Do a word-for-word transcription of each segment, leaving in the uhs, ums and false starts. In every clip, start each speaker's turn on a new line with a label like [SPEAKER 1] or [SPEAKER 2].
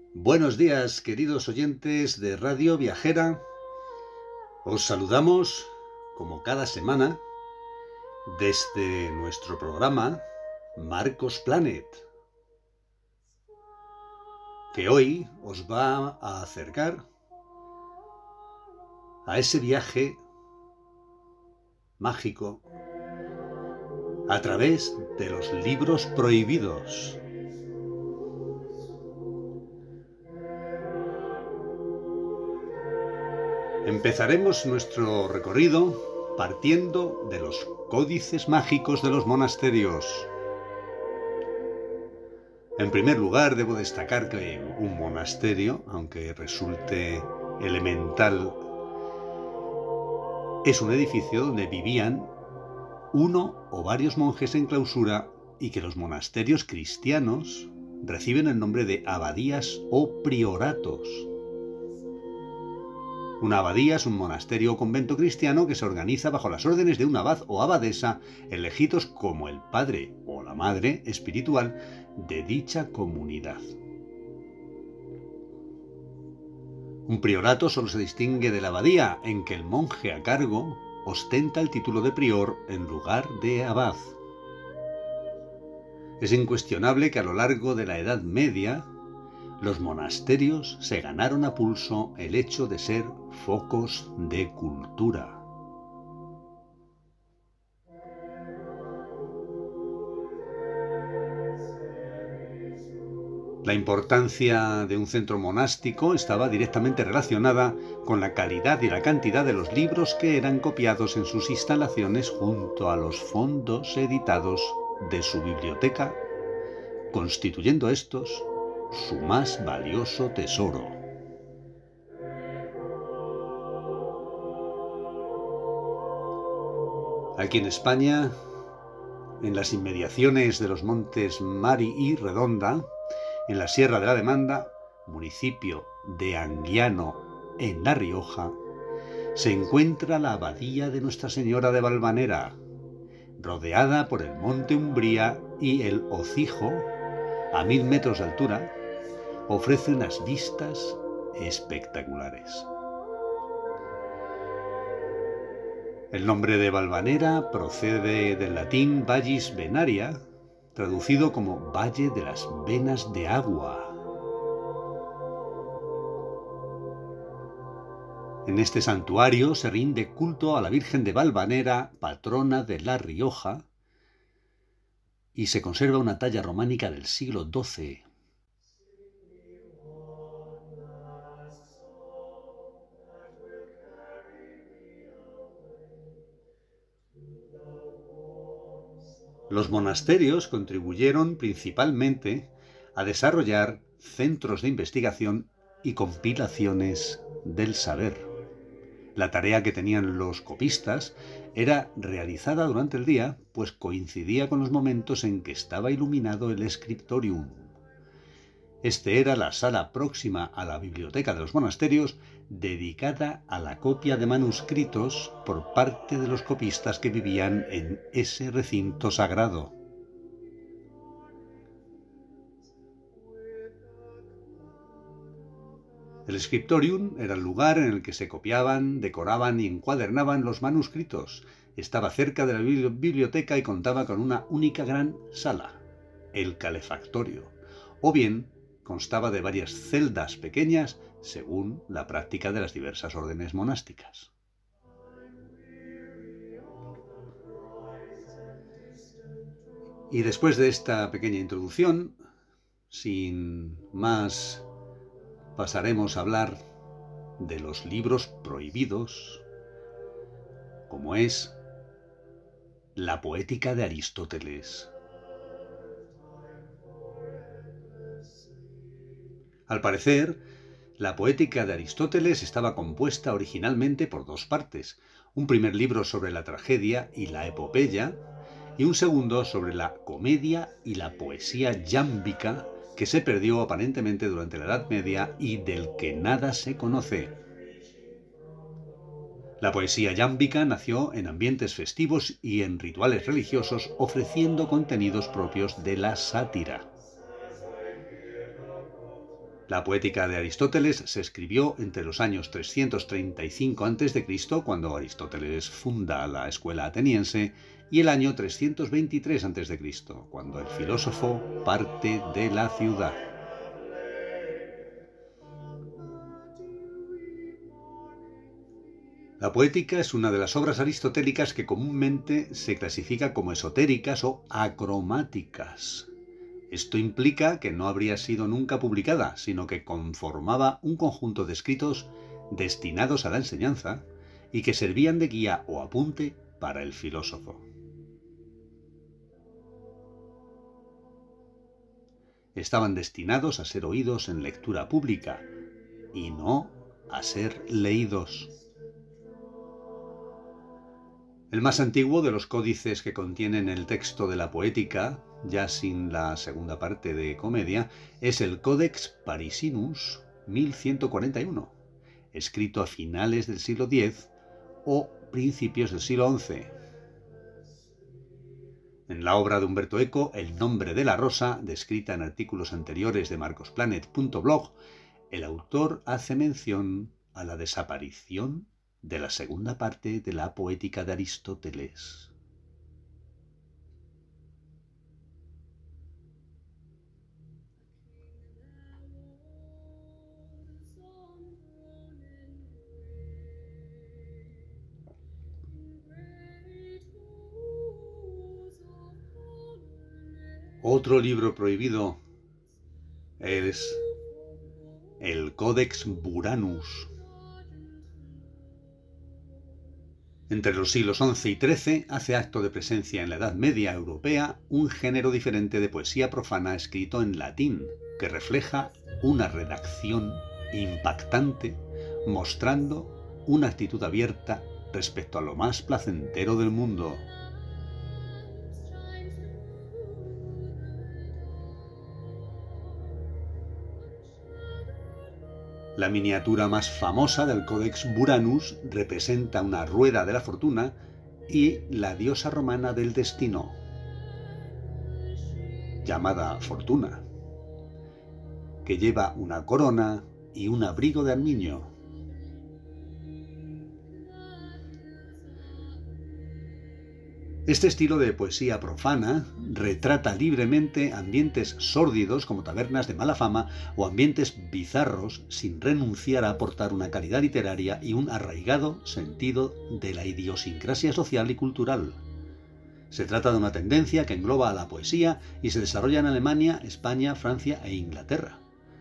[SPEAKER 1] Buenos días, queridos oyentes de Radio Viajera. Os saludamos, como cada semana, desde nuestro programa Marcos Planet, que hoy os va a acercar a ese viaje mágico a través de los libros prohibidos. Empezaremos nuestro recorrido partiendo de los códices mágicos de los monasterios. En primer lugar, debo destacar que un monasterio, aunque resulte elemental, es un edificio donde vivían uno o varios monjes en clausura y que los monasterios cristianos reciben el nombre de abadías o prioratos. Una abadía es un monasterio o convento cristiano que se organiza bajo las órdenes de un abad o abadesa elegidos como el padre o la madre espiritual de dicha comunidad. Un priorato solo se distingue de la abadía en que el monje a cargo ostenta el título de prior en lugar de abad. Es incuestionable que a lo largo de la Edad Media los monasterios se ganaron a pulso el hecho de ser focos de cultura. La importancia de un centro monástico estaba directamente relacionada con la calidad y la cantidad de los libros que eran copiados en sus instalaciones junto a los fondos editados de su biblioteca, constituyendo estos su más valioso tesoro. Aquí en España, en las inmediaciones de los montes Mari y Redonda, en la Sierra de la Demanda, municipio de Anguiano, en La Rioja, se encuentra la abadía de Nuestra Señora de Valvanera, rodeada por el monte Umbría, y el Hocijo, a mil metros de altura, ofrece unas vistas espectaculares. El nombre de Valvanera procede del latín Vallis Venaria, traducido como Valle de las Venas de Agua. En este santuario se rinde culto a la Virgen de Valvanera, patrona de La Rioja, y se conserva una talla románica del siglo doce. Los monasterios contribuyeron principalmente a desarrollar centros de investigación y compilaciones del saber. La tarea que tenían los copistas era realizada durante el día, pues coincidía con los momentos en que estaba iluminado el scriptorium. Este era la sala próxima a la biblioteca de los monasterios, dedicada a la copia de manuscritos por parte de los copistas que vivían en ese recinto sagrado. El scriptorium era el lugar en el que se copiaban, decoraban y encuadernaban los manuscritos. Estaba cerca de la biblioteca y contaba con una única gran sala, el calefactorio, o bien constaba de varias celdas pequeñas según la práctica de las diversas órdenes monásticas. Y después de esta pequeña introducción, sin más, pasaremos a hablar de los libros prohibidos, como es la Poética de Aristóteles. Al parecer, la Poética de Aristóteles estaba compuesta originalmente por dos partes: un primer libro sobre la tragedia y la epopeya, y un segundo sobre la comedia y la poesía yámbica, que se perdió aparentemente durante la Edad Media y del que nada se conoce. La poesía yámbica nació en ambientes festivos y en rituales religiosos, ofreciendo contenidos propios de la sátira. La Poética de Aristóteles se escribió entre los años trescientos treinta y cinco antes de Cristo, cuando Aristóteles funda la escuela ateniense, y el año trescientos veintitrés antes de Cristo, cuando el filósofo parte de la ciudad. La Poética es una de las obras aristotélicas que comúnmente se clasifica como esotéricas o acromáticas. Esto implica que no habría sido nunca publicada, sino que conformaba un conjunto de escritos destinados a la enseñanza y que servían de guía o apunte para el filósofo. Estaban destinados a ser oídos en lectura pública y no a ser leídos. El más antiguo de los códices que contienen el texto de la Poética, ya sin la segunda parte de Comedia, es el Codex Parisinus mil ciento cuarenta y uno, escrito a finales del siglo diez o principios del siglo once. En la obra de Humberto Eco, El nombre de la rosa, descrita en artículos anteriores de marcosplanet punto blog, el autor hace mención a la desaparición de la segunda parte de la Poética de Aristóteles. Otro libro prohibido es el Codex Buranus. Entre los siglos once y trece hace acto de presencia en la Edad Media europea un género diferente de poesía profana escrito en latín, que refleja una redacción impactante, mostrando una actitud abierta respecto a lo más placentero del mundo. La miniatura más famosa del Codex Buranus representa una rueda de la fortuna y la diosa romana del destino, llamada Fortuna, que lleva una corona y un abrigo de armiño. Este estilo de poesía profana retrata libremente ambientes sórdidos como tabernas de mala fama o ambientes bizarros sin renunciar a aportar una calidad literaria y un arraigado sentido de la idiosincrasia social y cultural. Se trata de una tendencia que engloba a la poesía y se desarrolla en Alemania, España, Francia e Inglaterra.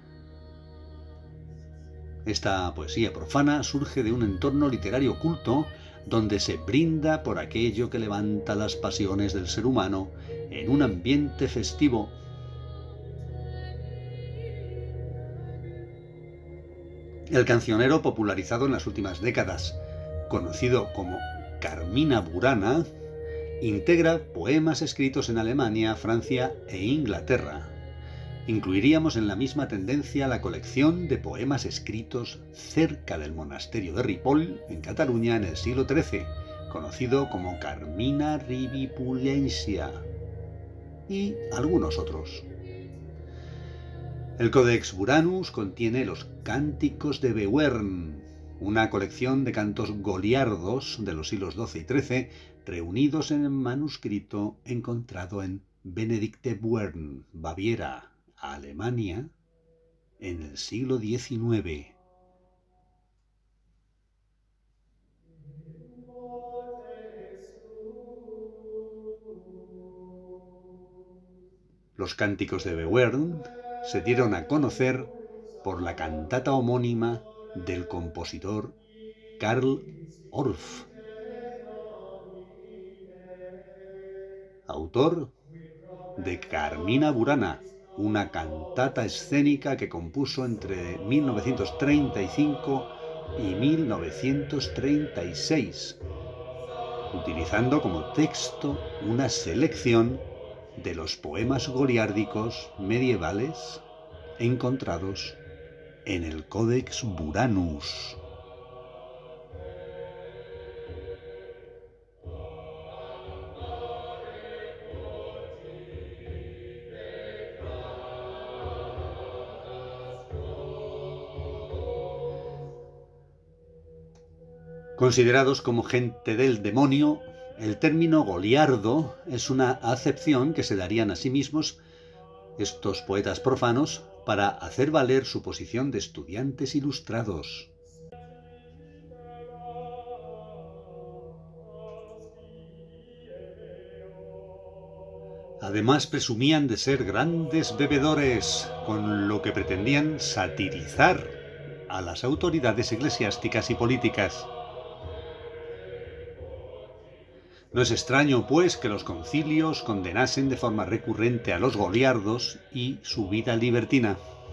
[SPEAKER 1] Esta poesía profana surge de un entorno literario culto donde se brinda por aquello que levanta las pasiones del ser humano en un ambiente festivo. El cancionero popularizado en las últimas décadas, conocido como Carmina Burana, integra poemas escritos en Alemania, Francia e Inglaterra. Incluiríamos en la misma tendencia la colección de poemas escritos cerca del monasterio de Ripoll, en Cataluña, en el siglo trece, conocido como Carmina Ribipulensia, y algunos otros. El Codex Buranus contiene los Cánticos de Beuern, una colección de cantos goliardos de los siglos doce y trece, reunidos en el manuscrito encontrado en Benedictebeuern, Baviera, Alemania, en el siglo diecinueve. Los Cánticos de Beuern se dieron a conocer por la cantata homónima del compositor Karl Orff, autor de Carmina Burana, una cantata escénica que compuso entre mil novecientos treinta y cinco y mil novecientos treinta y seis, utilizando como texto una selección de los poemas goliárdicos medievales encontrados en el Codex Buranus. Considerados como gente del demonio, el término goliardo es una acepción que se darían a sí mismos estos poetas profanos para hacer valer su posición de estudiantes ilustrados. Además presumían de ser grandes bebedores, con lo que pretendían satirizar a las autoridades eclesiásticas y políticas. No es extraño, pues, que los concilios condenasen de forma recurrente a los goliardos y su vida libertina.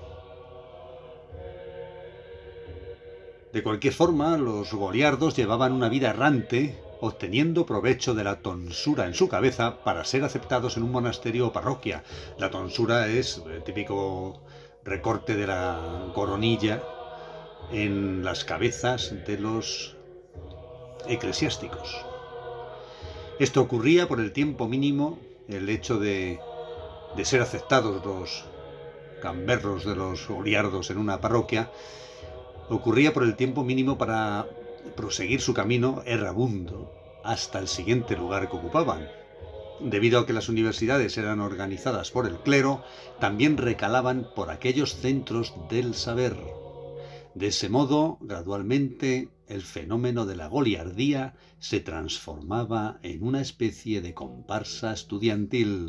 [SPEAKER 1] De cualquier forma, los goliardos llevaban una vida errante, obteniendo provecho de la tonsura en su cabeza para ser aceptados en un monasterio o parroquia. La tonsura es el típico recorte de la coronilla en las cabezas de los eclesiásticos. Esto ocurría por el tiempo mínimo, el hecho de, de ser aceptados los gamberros de los goliardos en una parroquia, ocurría por el tiempo mínimo para proseguir su camino errabundo hasta el siguiente lugar que ocupaban. Debido a que las universidades eran organizadas por el clero, también recalaban por aquellos centros del saber. De ese modo, gradualmente, el fenómeno de la goliardía se transformaba en una especie de comparsa estudiantil.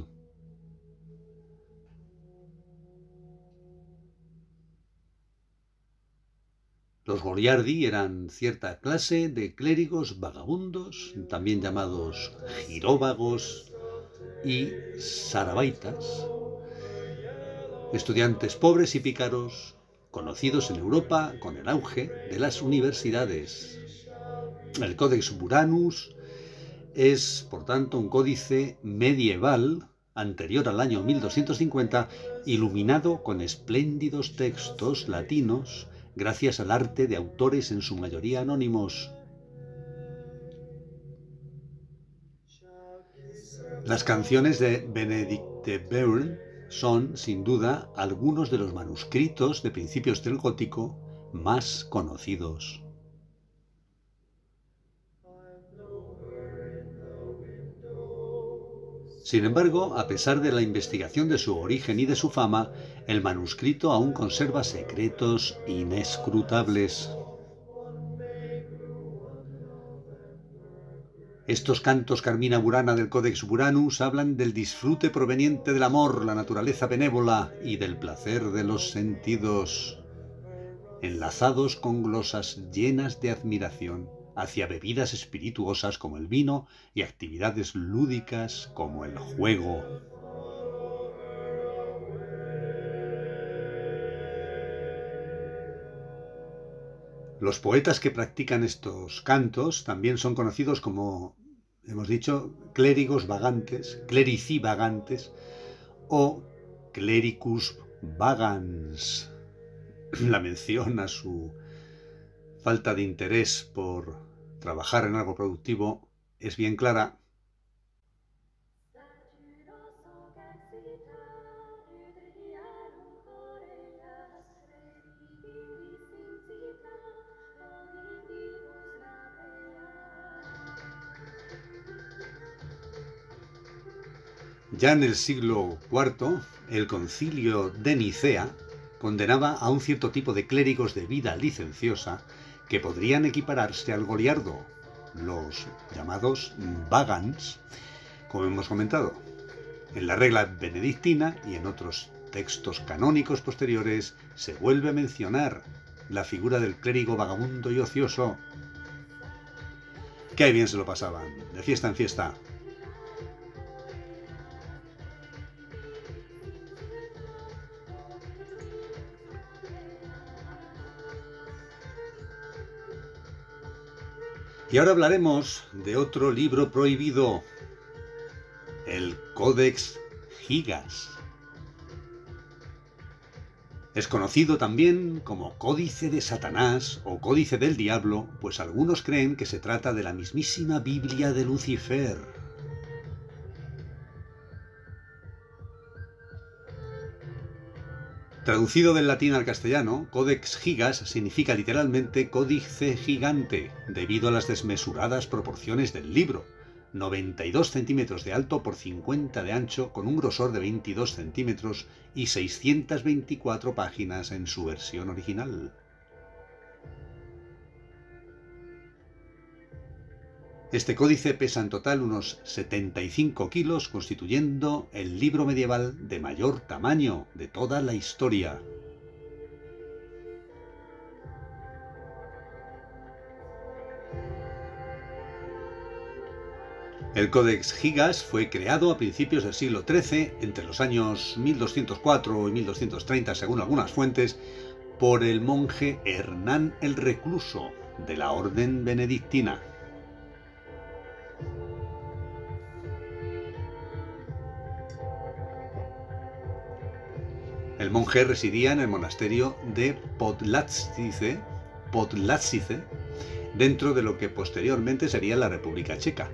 [SPEAKER 1] Los goliardi eran cierta clase de clérigos vagabundos, también llamados giróvagos y sarabaitas, estudiantes pobres y pícaros, conocidos en Europa con el auge de las universidades. El Codex Buranus es, por tanto, un códice medieval anterior al año mil doscientos cincuenta, iluminado con espléndidos textos latinos gracias al arte de autores en su mayoría anónimos. Las canciones de Benedict de Beuern son, sin duda, algunos de los manuscritos de principios del gótico más conocidos. Sin embargo, a pesar de la investigación de su origen y de su fama, el manuscrito aún conserva secretos inescrutables. Estos cantos Carmina Burana del Codex Buranus hablan del disfrute proveniente del amor, la naturaleza benévola y del placer de los sentidos, enlazados con glosas llenas de admiración hacia bebidas espirituosas como el vino y actividades lúdicas como el juego. Los poetas que practican estos cantos también son conocidos como, hemos dicho, clérigos vagantes, clerici vagantes o clericus vagans. La mención a su falta de interés por trabajar en algo productivo es bien clara. Ya en el siglo cuarto, el concilio de Nicea condenaba a un cierto tipo de clérigos de vida licenciosa que podrían equipararse al goliardo, los llamados vagans, como hemos comentado. En la regla benedictina y en otros textos canónicos posteriores se vuelve a mencionar la figura del clérigo vagabundo y ocioso. ¡Qué bien se lo pasaban! De fiesta en fiesta. Y ahora hablaremos de otro libro prohibido, el Codex Gigas. Es conocido también como Códice de Satanás o Códice del Diablo, pues algunos creen que se trata de la mismísima Biblia de Lucifer. Traducido del latín al castellano, Codex Gigas significa literalmente códice gigante, debido a las desmesuradas proporciones del libro. noventa y dos centímetros de alto por cincuenta de ancho, con un grosor de veintidós centímetros y seiscientas veinticuatro páginas en su versión original. Este códice pesa en total unos setenta y cinco kilos, constituyendo el libro medieval de mayor tamaño de toda la historia. El Codex Gigas fue creado a principios del siglo trece, entre los años mil doscientos cuatro y mil doscientos treinta según algunas fuentes, por el monje Hernán el Recluso, de la Orden Benedictina. El monje residía en el monasterio de Podlazice, Podlazice, dentro de lo que posteriormente sería la República Checa.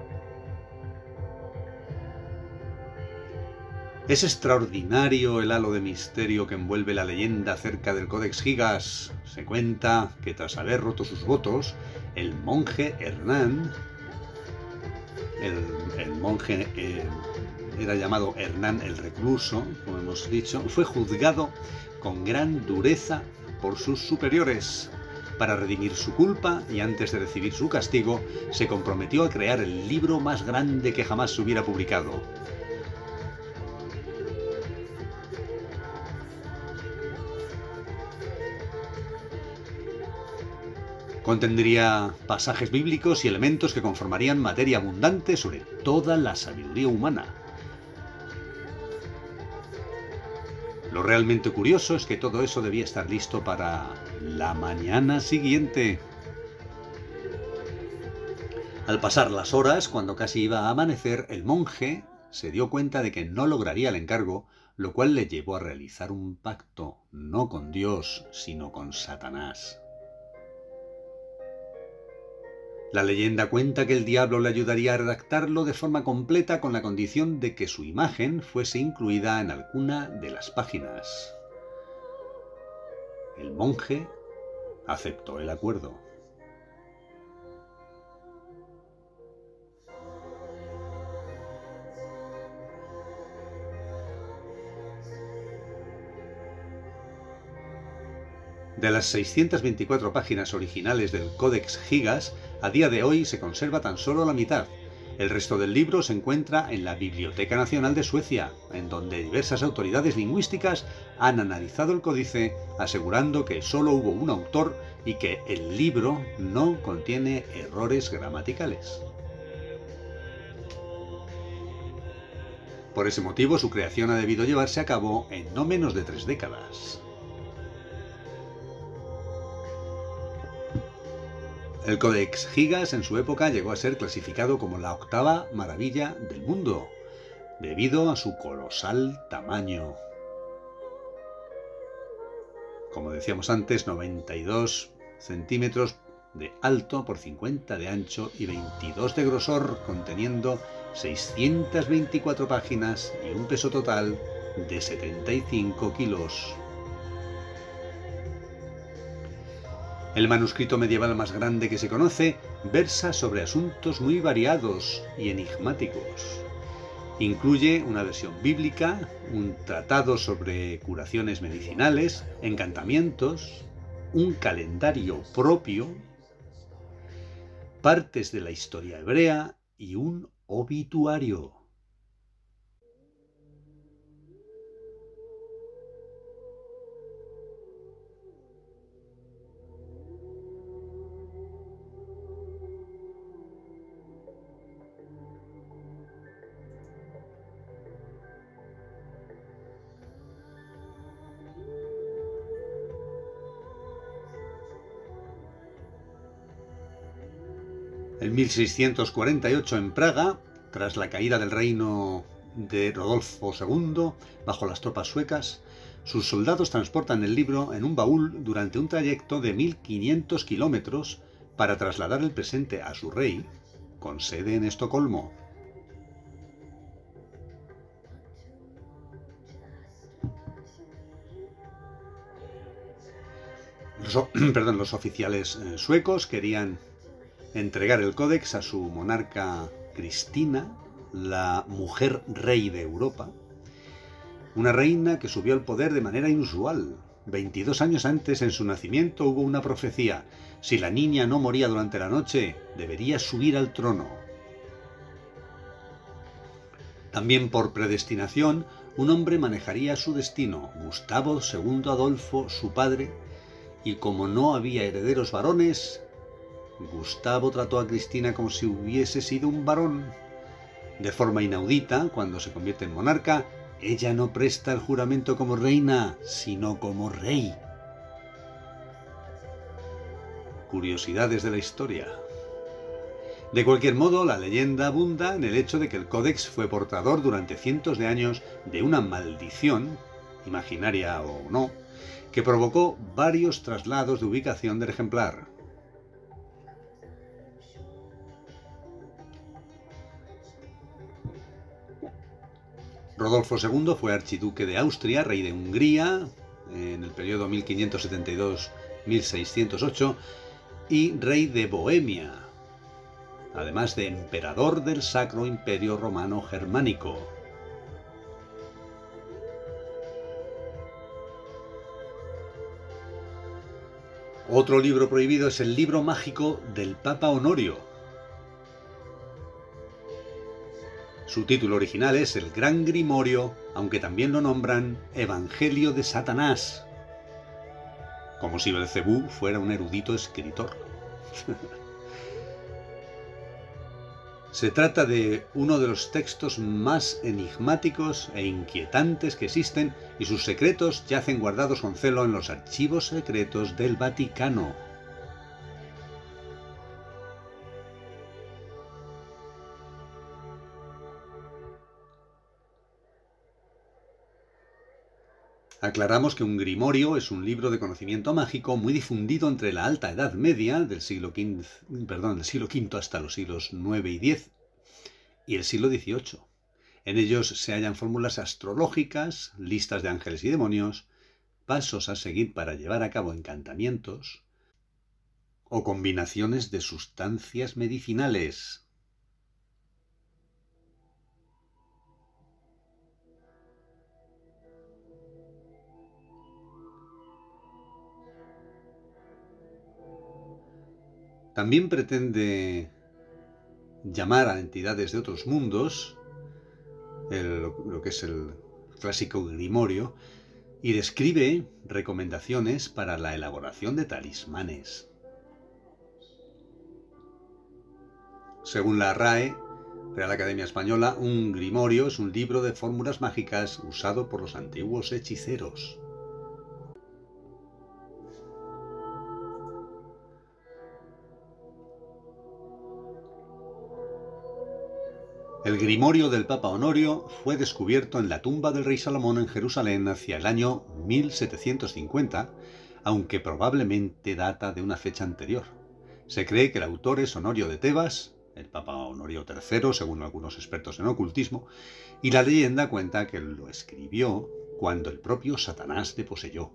[SPEAKER 1] Es extraordinario el halo de misterio que envuelve la leyenda acerca del Codex Gigas. Se cuenta que tras haber roto sus votos, el monje Hernán, el, el monje eh, era llamado Hernán el Recluso, como hemos dicho, fue juzgado con gran dureza por sus superiores. Para redimir su culpa y antes de recibir su castigo, se comprometió a crear el libro más grande que jamás se hubiera publicado. Contendría pasajes bíblicos y elementos que conformarían materia abundante sobre toda la sabiduría humana. Lo realmente curioso es que todo eso debía estar listo para la mañana siguiente. Al pasar las horas, cuando casi iba a amanecer, el monje se dio cuenta de que no lograría el encargo, lo cual le llevó a realizar un pacto, no con Dios, sino con Satanás. La leyenda cuenta que el diablo le ayudaría a redactarlo de forma completa con la condición de que su imagen fuese incluida en alguna de las páginas. El monje aceptó el acuerdo. De las seiscientas veinticuatro páginas originales del Codex Gigas, a día de hoy se conserva tan solo la mitad. El resto del libro se encuentra en la Biblioteca Nacional de Suecia, en donde diversas autoridades lingüísticas han analizado el códice, asegurando que solo hubo un autor y que el libro no contiene errores gramaticales. Por ese motivo, su creación ha debido llevarse a cabo en no menos de tres décadas. El Codex Gigas en su época llegó a ser clasificado como la octava maravilla del mundo, debido a su colosal tamaño. Como decíamos antes, noventa y dos centímetros de alto por cincuenta de ancho y veintidós de grosor, conteniendo seiscientas veinticuatro páginas y un peso total de setenta y cinco kilos. El manuscrito medieval más grande que se conoce versa sobre asuntos muy variados y enigmáticos. Incluye una versión bíblica, un tratado sobre curaciones medicinales, encantamientos, un calendario propio, partes de la historia hebrea y un obituario. En mil seiscientos cuarenta y ocho, en Praga, tras la caída del reino de Rodolfo segundo bajo las tropas suecas, sus soldados transportan el libro en un baúl durante un trayecto de mil quinientos kilómetros para trasladar el presente a su rey, con sede en Estocolmo. Los, perdón, los oficiales eh, suecos querían entregar el códex a su monarca Cristina, la mujer rey de Europa, una reina que subió al poder de manera inusual. veintidós años antes, en su nacimiento, hubo una profecía: si la niña no moría durante la noche, debería subir al trono. También por predestinación, un hombre manejaría su destino, Gustavo segundo Adolfo, su padre, y como no había herederos varones, Gustavo trató a Cristina como si hubiese sido un varón. De forma inaudita, cuando se convierte en monarca, ella no presta el juramento como reina, sino como rey. Curiosidades de la historia. De cualquier modo, la leyenda abunda en el hecho de que el códex fue portador durante cientos de años de una maldición, imaginaria o no, que provocó varios traslados de ubicación del ejemplar. Rodolfo segundo fue archiduque de Austria, rey de Hungría, en el periodo mil quinientos setenta y dos a mil seiscientos ocho, y rey de Bohemia, además de emperador del Sacro Imperio Romano Germánico. Otro libro prohibido es el libro mágico del Papa Honorio. Su título original es El Gran Grimorio, aunque también lo nombran Evangelio de Satanás, como si Belcebú fuera un erudito escritor. Se trata de uno de los textos más enigmáticos e inquietantes que existen, y sus secretos yacen guardados con celo en los archivos secretos del Vaticano. Aclaramos que un grimorio es un libro de conocimiento mágico muy difundido entre la Alta Edad Media, del siglo quince, perdón, del siglo quinto hasta los siglos nueve y diez, y el siglo dieciocho. En ellos se hallan fórmulas astrológicas, listas de ángeles y demonios, pasos a seguir para llevar a cabo encantamientos o combinaciones de sustancias medicinales. También pretende llamar a entidades de otros mundos, el, lo que es el clásico grimorio, y describe recomendaciones para la elaboración de talismanes. Según la R A E, Real Academia Española, un grimorio es un libro de fórmulas mágicas usado por los antiguos hechiceros. El grimorio del Papa Honorio fue descubierto en la tumba del rey Salomón en Jerusalén hacia el año mil setecientos cincuenta, aunque probablemente data de una fecha anterior. Se cree que el autor es Honorio de Tebas, el Papa Honorio tercero, según algunos expertos en ocultismo, y la leyenda cuenta que lo escribió cuando el propio Satanás le poseyó.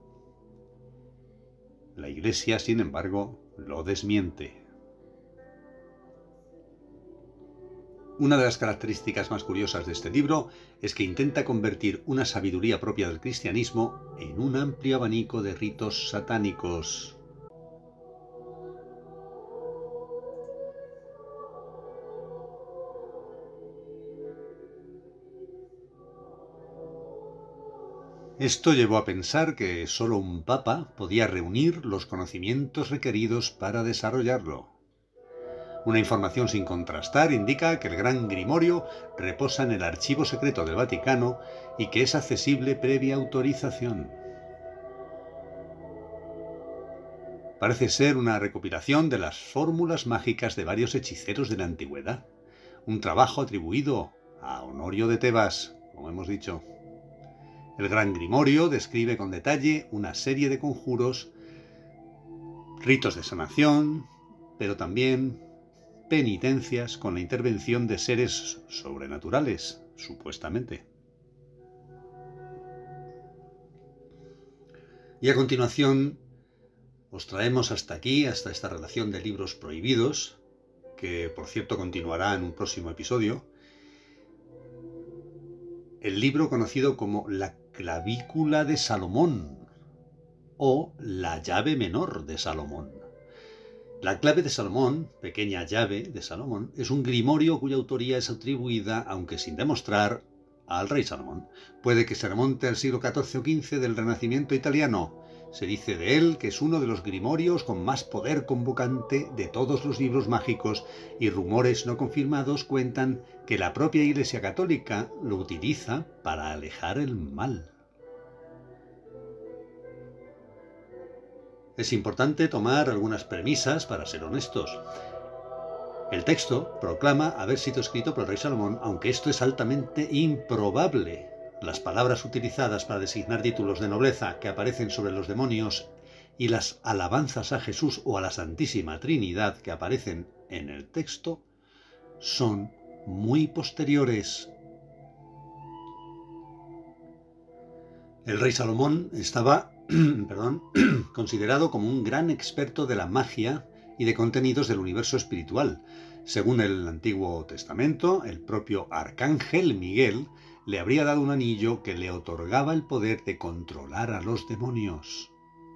[SPEAKER 1] La Iglesia, sin embargo, lo desmiente. Una de las características más curiosas de este libro es que intenta convertir una sabiduría propia del cristianismo en un amplio abanico de ritos satánicos. Esto llevó a pensar que solo un papa podía reunir los conocimientos requeridos para desarrollarlo. Una información sin contrastar indica que el Gran Grimorio reposa en el archivo secreto del Vaticano y que es accesible previa autorización. Parece ser una recopilación de las fórmulas mágicas de varios hechiceros de la antigüedad, un trabajo atribuido a Honorio de Tebas, como hemos dicho. El Gran Grimorio describe con detalle una serie de conjuros, ritos de sanación, pero también penitencias con la intervención de seres sobrenaturales, supuestamente. Y a continuación os traemos hasta aquí, hasta esta relación de libros prohibidos, que por cierto continuará en un próximo episodio. El libro conocido como La clavícula de Salomón o La llave menor de Salomón. La clave de Salomón, pequeña llave de Salomón, es un grimorio cuya autoría es atribuida, aunque sin demostrar, al rey Salomón. Puede que se remonte al siglo catorce o quince del Renacimiento italiano. Se dice de él que es uno de los grimorios con más poder convocante de todos los libros mágicos, y rumores no confirmados cuentan que la propia Iglesia Católica lo utiliza para alejar el mal. Es importante tomar algunas premisas para ser honestos. El texto proclama haber sido escrito por el rey Salomón, aunque esto es altamente improbable. Las palabras utilizadas para designar títulos de nobleza que aparecen sobre los demonios y las alabanzas a Jesús o a la Santísima Trinidad que aparecen en el texto son muy posteriores. El rey Salomón estaba perdón, considerado como un gran experto de la magia y de contenidos del universo espiritual. Según el Antiguo Testamento, el propio Arcángel Miguel le habría dado un anillo que le otorgaba el poder de controlar a los demonios.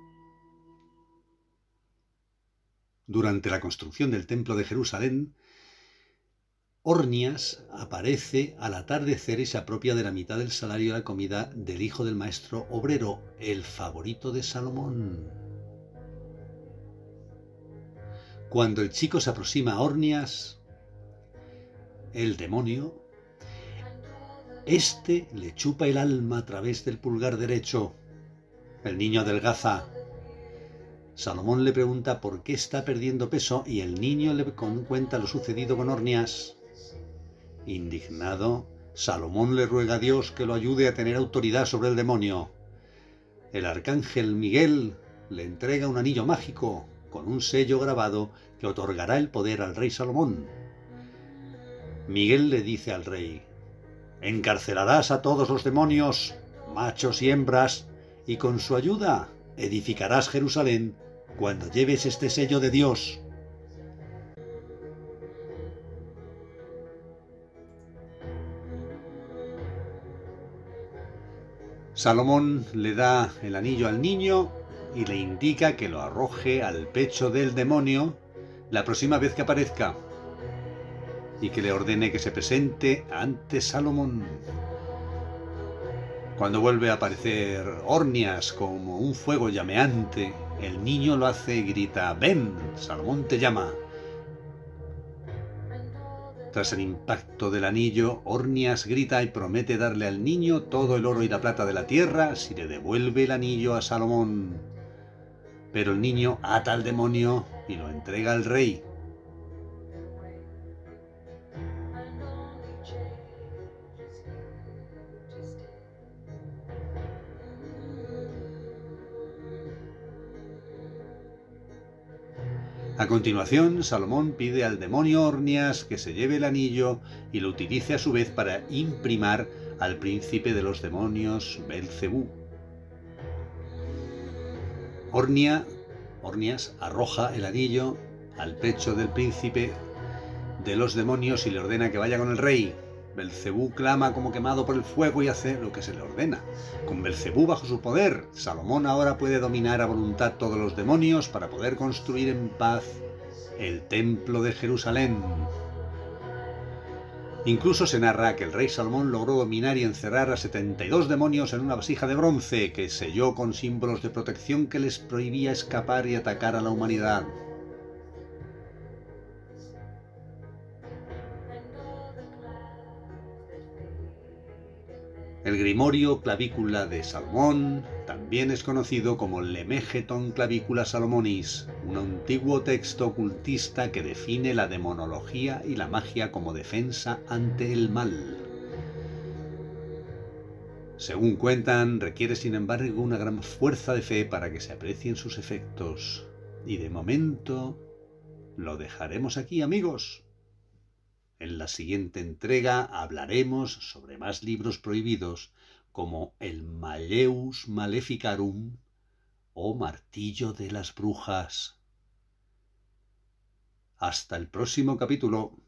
[SPEAKER 1] Durante la construcción del Templo de Jerusalén, Ornias aparece al atardecer y se apropia de la mitad del salario de la comida del hijo del maestro obrero, el favorito de Salomón. Cuando el chico se aproxima a Ornias, el demonio, este le chupa el alma a través del pulgar derecho. El niño adelgaza. Salomón le pregunta por qué está perdiendo peso y el niño le cuenta lo sucedido con Ornias. Indignado, Salomón le ruega a Dios que lo ayude a tener autoridad sobre el demonio. El arcángel Miguel le entrega un anillo mágico con un sello grabado que otorgará el poder al rey Salomón. Miguel le dice al rey: encarcelarás a todos los demonios, machos y hembras, y con su ayuda edificarás Jerusalén cuando lleves este sello de Dios. Salomón le da el anillo al niño y le indica que lo arroje al pecho del demonio la próxima vez que aparezca y que le ordene que se presente ante Salomón. Cuando vuelve a aparecer Ornias como un fuego llameante, el niño lo hace y grita: ¡ven! Salomón te llama. Tras el impacto del anillo, Ornias grita y promete darle al niño todo el oro y la plata de la tierra si le devuelve el anillo a Salomón. Pero el niño ata al demonio y lo entrega al rey. A continuación, Salomón pide al demonio Ornias que se lleve el anillo y lo utilice a su vez para imprimar al príncipe de los demonios, Belcebú. Ornia, Ornias arroja el anillo al pecho del príncipe de los demonios y le ordena que vaya con el rey. Belcebú clama como quemado por el fuego y hace lo que se le ordena. Con Belcebú bajo su poder, Salomón ahora puede dominar a voluntad todos los demonios para poder construir en paz el templo de Jerusalén. Incluso se narra que el rey Salomón logró dominar y encerrar a setenta y dos demonios en una vasija de bronce que selló con símbolos de protección que les prohibía escapar y atacar a la humanidad. El grimorio Clavícula de Salomón también es conocido como Lemegeton Clavicula Salomonis, un antiguo texto ocultista que define la demonología y la magia como defensa ante el mal. Según cuentan, requiere sin embargo una gran fuerza de fe para que se aprecien sus efectos. Y de momento lo dejaremos aquí, amigos. En la siguiente entrega hablaremos sobre más libros prohibidos como el Malleus Maleficarum oh martillo de las brujas. Hasta el próximo capítulo.